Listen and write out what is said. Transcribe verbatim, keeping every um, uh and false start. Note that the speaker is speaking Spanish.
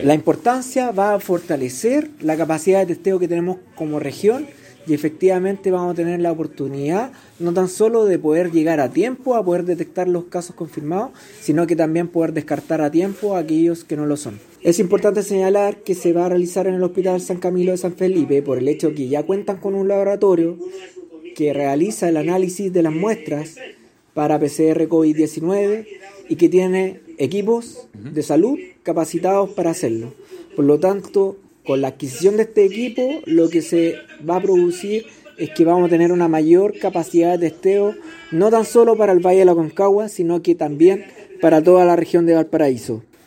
La importancia va a fortalecer la capacidad de testeo que tenemos como región y efectivamente vamos a tener la oportunidad no tan solo de poder llegar a tiempo a poder detectar los casos confirmados, sino que también poder descartar a tiempo a aquellos que no lo son. Es importante señalar que se va a realizar en el Hospital San Camilo de San Felipe por el hecho que ya cuentan con un laboratorio que realiza el análisis de las muestras para P C R COVID diecinueve y que tiene equipos de salud capacitados para hacerlo. Por lo tanto, con la adquisición de este equipo, lo que se va a producir es que vamos a tener una mayor capacidad de testeo, no tan solo para el Valle de la Aconcagua, sino que también para toda la región de Valparaíso.